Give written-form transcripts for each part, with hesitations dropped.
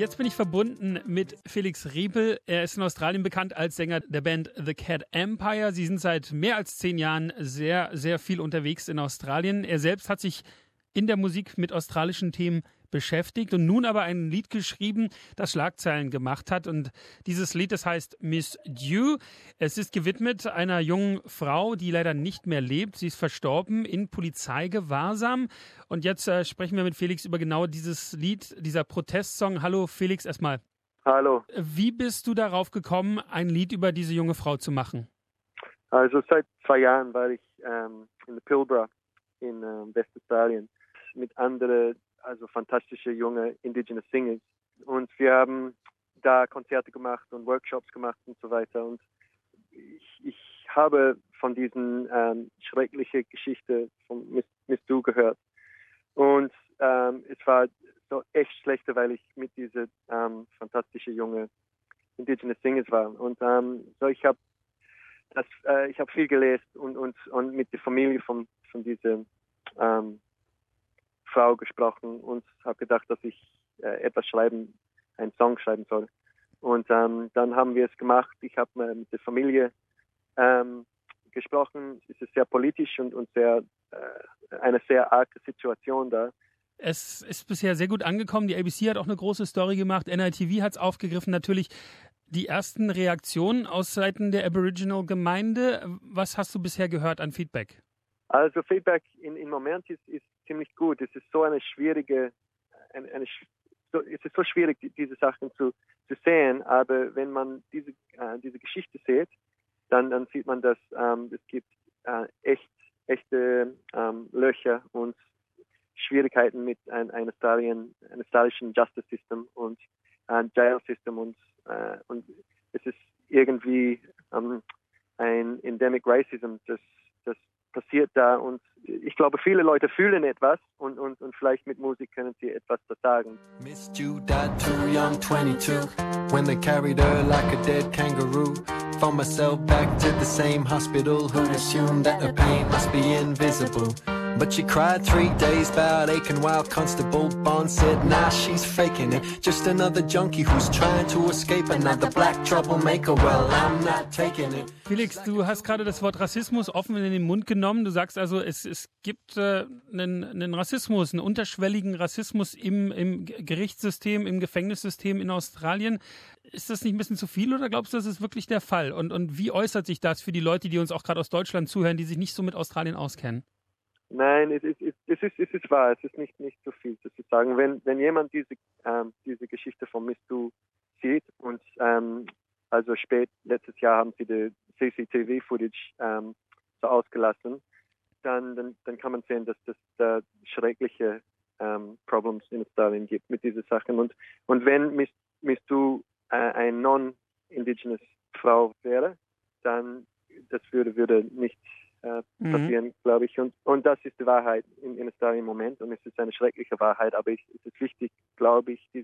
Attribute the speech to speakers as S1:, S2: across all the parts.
S1: Jetzt bin ich verbunden mit Felix Riepel. Er ist in Australien bekannt als Sänger der Band The Cat Empire. Sie sind seit mehr als 10 Jahren sehr, sehr viel unterwegs in Australien. Er selbst hat sich in der Musik mit australischen Themen beschäftigt und nun aber ein Lied geschrieben, das Schlagzeilen gemacht hat. Und dieses Lied, das heißt Miss Dew. Es ist gewidmet einer jungen Frau, die leider nicht mehr lebt. Sie ist verstorben in Polizeigewahrsam. Und jetzt sprechen wir mit Felix über genau dieses Lied, dieser Protestsong. Hallo Felix erstmal.
S2: Hallo.
S1: Wie bist du darauf gekommen, ein Lied über diese junge Frau zu machen?
S2: Also seit 2 Jahren war ich in der Pilbara in Westaustralien mit anderen, also fantastische junge Indigenous Singers. Und wir haben da Konzerte gemacht und Workshops gemacht und so weiter. Und ich habe von diesen schrecklichen Geschichte von Miss Dew gehört. Und es war so echt schlecht, weil ich mit diesen fantastischen junge Indigenous Singers war. Und so ich habe viel gelesen und mit der Familie von dieser Frau gesprochen und habe gedacht, dass ich einen Song schreiben soll. Und dann haben wir es gemacht. Ich habe mit der Familie gesprochen. Es ist sehr politisch und sehr eine sehr arge Situation da.
S1: Es ist bisher sehr gut angekommen. Die ABC hat auch eine große Story gemacht. NITV hat es aufgegriffen. Natürlich die ersten Reaktionen aus Seiten der Aboriginal-Gemeinde. Was hast du bisher gehört an Feedback?
S2: Also Feedback im Moment ist ziemlich gut. Es ist so es ist so schwierig, diese Sachen zu sehen. Aber wenn man diese Geschichte sieht, dann sieht man, dass es gibt echte Löcher und Schwierigkeiten mit einem australischen Justice System und Jail System und es ist irgendwie ein Endemic Racism, das passiert da und ich glaube, viele Leute fühlen etwas und vielleicht mit Musik können sie etwas sagen.
S3: Miss Dew died too young, 22, when they carried her like a dead kangaroo. Found myself back to the same hospital, who'd assume that her pain must be invisible. But she cried 3 days bout aching while Constable Bond said, nah, she's faking it. Just another junkie who's trying to escape another black troublemaker. Well, I'm not taking it.
S1: Felix, du hast gerade das Wort Rassismus offen in den Mund genommen. Du sagst also, es gibt einen Rassismus, einen unterschwelligen Rassismus im Gerichtssystem, im Gefängnissystem in Australien. Ist das nicht ein bisschen zu viel oder glaubst du, das ist wirklich der Fall? Und wie äußert sich das für die Leute, die uns auch gerade aus Deutschland zuhören, die sich nicht so mit Australien auskennen?
S2: Nein, es ist wahr. Es ist nicht so viel zu sagen. Wenn jemand diese Geschichte von Miss Dew sieht und also spät letztes Jahr haben sie die CCTV-Footage so ausgelassen, dann kann man sehen, dass das da schreckliche Problems in Australien gibt mit diesen Sachen. Und wenn Miss Dew eine non-indigenous Frau wäre, dann das würde nicht passieren, glaube ich. Und das ist die Wahrheit in Australien im Moment. Und es ist eine schreckliche Wahrheit. Aber es ist wichtig, glaube ich,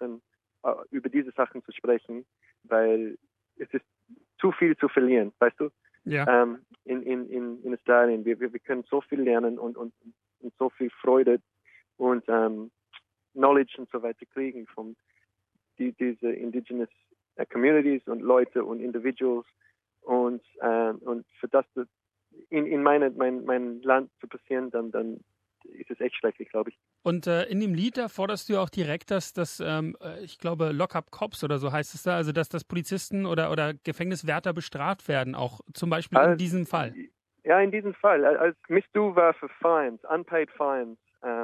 S2: über diese Sachen zu sprechen, weil es ist zu viel zu verlieren, weißt du?
S1: Ja.
S2: In Australien. Wir können so viel lernen und so viel Freude und Knowledge und so weiter kriegen von diese Indigenous Communities und Leute und Individuals. Und für das in mein Land zu passieren, dann ist es echt schrecklich, glaube ich.
S1: Und in dem Lied, da forderst du ja auch direkt, dass ich glaube, Lock-up-Cops oder so heißt es da, also dass Polizisten oder Gefängniswärter bestraft werden, auch zum Beispiel in diesem Fall.
S2: Ja, in diesem Fall. Als Miss Dew war für Fines, unpaid Fines,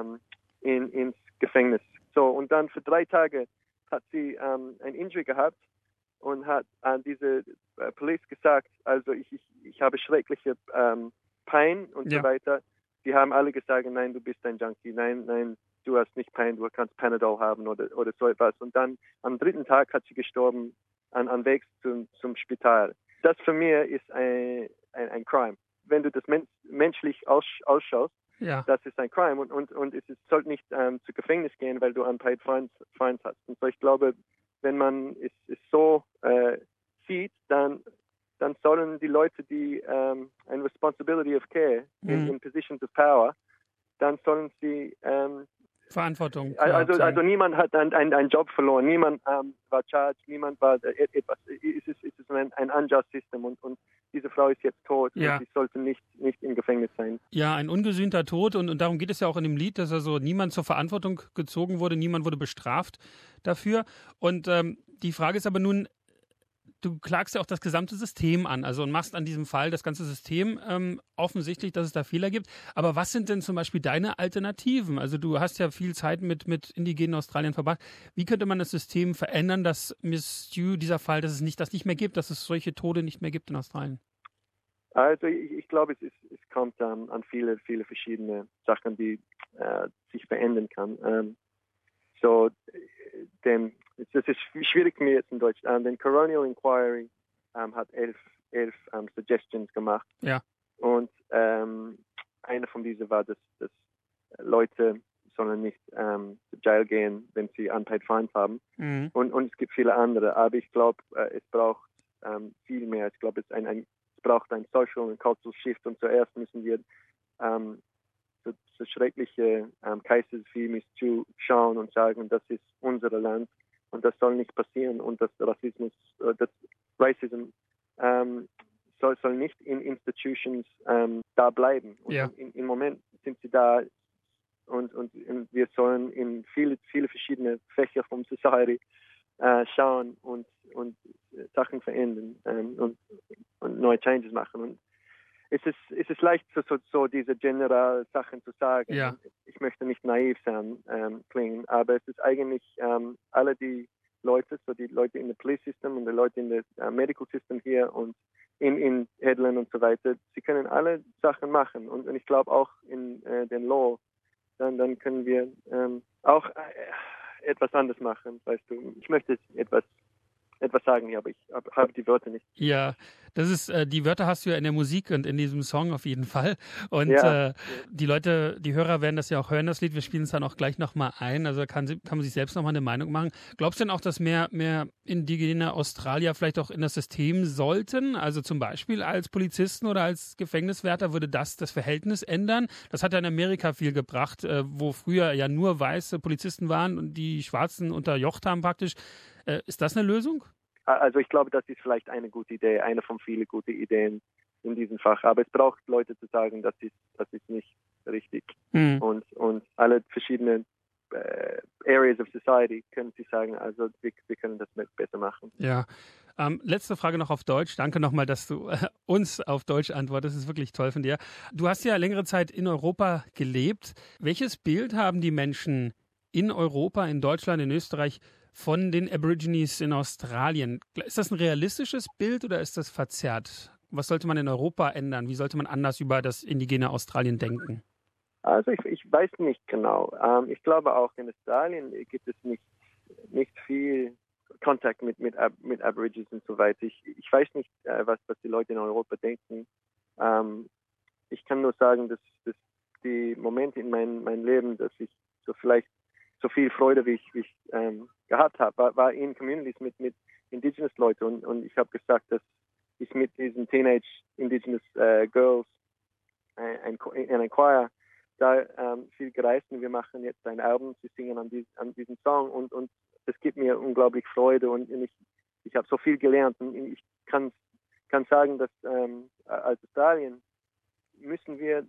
S2: ins Gefängnis. So, und dann für 3 Tage hat sie ein Injury gehabt und hat an diese Police gesagt, also ich habe schreckliche Pein und so weiter. Die haben alle gesagt, nein, du bist ein Junkie, nein, du hast nicht Pein, du kannst Panadol haben oder so etwas. Und dann am 3. Tag hat sie gestorben an Weg zum Spital. Das für mich ist ein Crime. Wenn du das menschlich ausschaust, das ist ein Crime und es sollte nicht zu Gefängnis gehen, weil du unpaid fines hast. Und so ich glaube, wenn man es so sieht, dann sollen die Leute, die eine Responsibility of Care in positions of power, dann sollen sie
S1: Verantwortung.
S2: Also niemand hat einen Job verloren, niemand war charged, niemand war etwas. Es ist ein unjust System und diese Frau ist jetzt tot und sie sollte nicht im Gefängnis sein.
S1: Ja, ein ungesühnter Tod und darum geht es ja auch in dem Lied, dass also niemand zur Verantwortung gezogen wurde, niemand wurde bestraft dafür. Und die Frage ist aber nun, du klagst ja auch das gesamte System an, also und machst an diesem Fall das ganze System offensichtlich, dass es da Fehler gibt. Aber was sind denn zum Beispiel deine Alternativen? Also du hast ja viel Zeit mit indigenen Australien verbracht. Wie könnte man das System verändern, dass Miss Stew, dieser Fall, dass es das nicht mehr gibt, dass es solche Tode nicht mehr gibt in Australien?
S2: Also ich glaube, es kommt an viele verschiedene Sachen, die sich verändern kann. Das ist schwierig für mich jetzt in Deutsch. Den Coronial Inquiry hat 11 Suggestions gemacht.
S1: Ja.
S2: Und eine von diesen war, dass Leute sollen nicht zu Jail gehen, wenn sie unpaid fines haben. Mhm. Und es gibt viele andere. Aber ich glaube, es braucht viel mehr. Ich glaube, es braucht ein Social und Cultural Shift. Und zuerst müssen wir so schreckliche Cases wie Miss Stew schauen und sagen, das ist unser Land. Und das soll nicht passieren und das Racism soll nicht in Institutions da bleiben. Und im Moment sind sie da und wir sollen in viele verschiedene Fächer von Society schauen und Sachen verändern und neue Changes machen. Und es ist leicht, so diese generellen Sachen zu sagen.
S1: Ja.
S2: Ich möchte nicht naiv sein, klingen, aber es ist eigentlich alle die Leute, so die Leute in der Police System und die Leute in der Medical System hier und in Headland und so weiter, sie können alle Sachen machen. Und ich glaube auch in den Law, dann können wir auch etwas anderes machen, weißt du. Ich möchte etwas sagen, aber ich habe die Wörter nicht.
S1: Ja, das ist, die Wörter hast du ja in der Musik und in diesem Song auf jeden Fall. Und die Leute, die Hörer werden das ja auch hören, das Lied. Wir spielen es dann auch gleich nochmal ein. Also kann man sich selbst nochmal eine Meinung machen. Glaubst du denn auch, dass mehr indigene Australier vielleicht auch in das System sollten? Also zum Beispiel als Polizisten oder als Gefängniswärter würde das Verhältnis ändern? Das hat ja in Amerika viel gebracht, wo früher ja nur weiße Polizisten waren und die Schwarzen unterjocht haben praktisch. Ist das eine Lösung?
S2: Also ich glaube, das ist vielleicht eine gute Idee, eine von vielen guten Ideen in diesem Fach. Aber es braucht Leute zu sagen, das ist nicht richtig. Mhm. Und alle verschiedenen Areas of Society können sie sagen, also wir können das besser machen.
S1: Ja. Letzte Frage noch auf Deutsch. Danke nochmal, dass du uns auf Deutsch antwortest. Das ist wirklich toll von dir. Du hast ja längere Zeit in Europa gelebt. Welches Bild haben die Menschen in Europa, in Deutschland, in Österreich von den Aborigines in Australien? Ist das ein realistisches Bild oder ist das verzerrt? Was sollte man in Europa ändern? Wie sollte man anders über das indigene Australien denken?
S2: Also ich weiß nicht genau. Ich glaube auch in Australien gibt es nicht viel Kontakt mit Aborigines und so weiter. Ich weiß nicht, was die Leute in Europa denken. Ich kann nur sagen, dass die Momente in meinem Leben, dass ich so viel Freude, wie ich gehabt habe, war in Communities mit Indigenous Leuten und ich habe gesagt, dass ich mit diesen Teenage Indigenous Girls in ein Choir da viel gereist und wir machen jetzt ein Album, sie singen an diesem Song und das gibt mir unglaublich Freude und ich habe so viel gelernt und ich kann sagen, dass als Australien müssen wir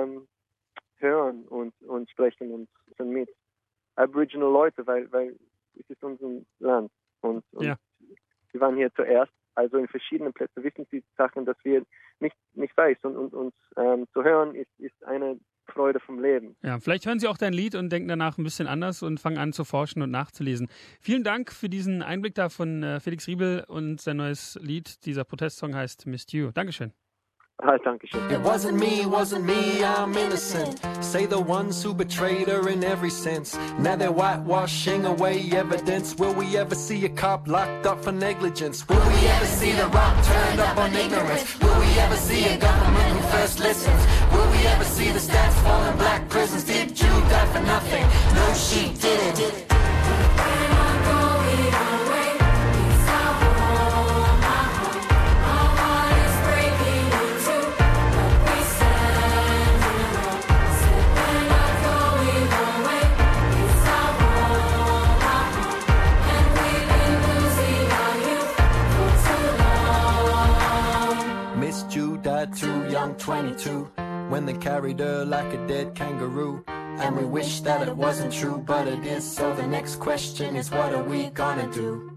S2: hören und sprechen und mit Aboriginal Leute, weil es ist unser Land und
S1: ja.
S2: Sie waren hier zuerst, also in verschiedenen Plätzen wissen sie Sachen, dass wir nicht weiß und zu hören ist eine Freude vom Leben.
S1: Ja, vielleicht hören Sie auch dein Lied und denken danach ein bisschen anders und fangen an zu forschen und nachzulesen. Vielen Dank für diesen Einblick da von Felix Riebel und sein neues Lied. Dieser Protestsong heißt Miss Stew. Dankeschön.
S2: Dankeschön.
S3: It wasn't me, I'm innocent. Say the ones who betrayed her in every sense. Now they're whitewashing away evidence. Will we ever see a cop locked up for negligence? Will we ever see the rock turned up on ignorance? Will we ever see a government who first listens? Will we ever see the stats fall in black prisons? Did Jude die for nothing? No, she didn't. died too young, 22, when they carried her like a dead kangaroo. And we wish that it wasn't true, but it is. So the next question is, what are we gonna do?